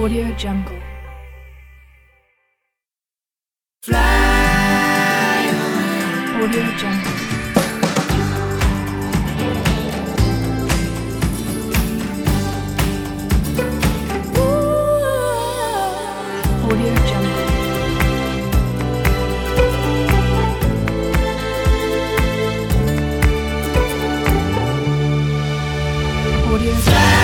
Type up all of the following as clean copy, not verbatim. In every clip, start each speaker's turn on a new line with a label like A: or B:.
A: Audio Jungle.
B: Fly away.
A: Audio Jungle. Audio Jungle. Audio Jungle.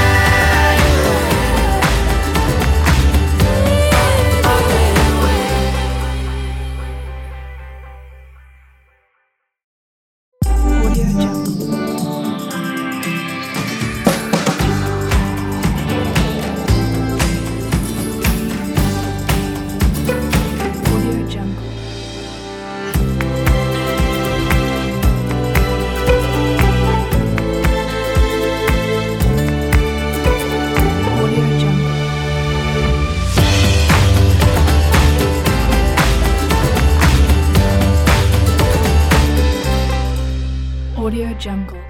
A: Audio Jungle. Audio Jungle. Audio Jungle. Audio Jungle.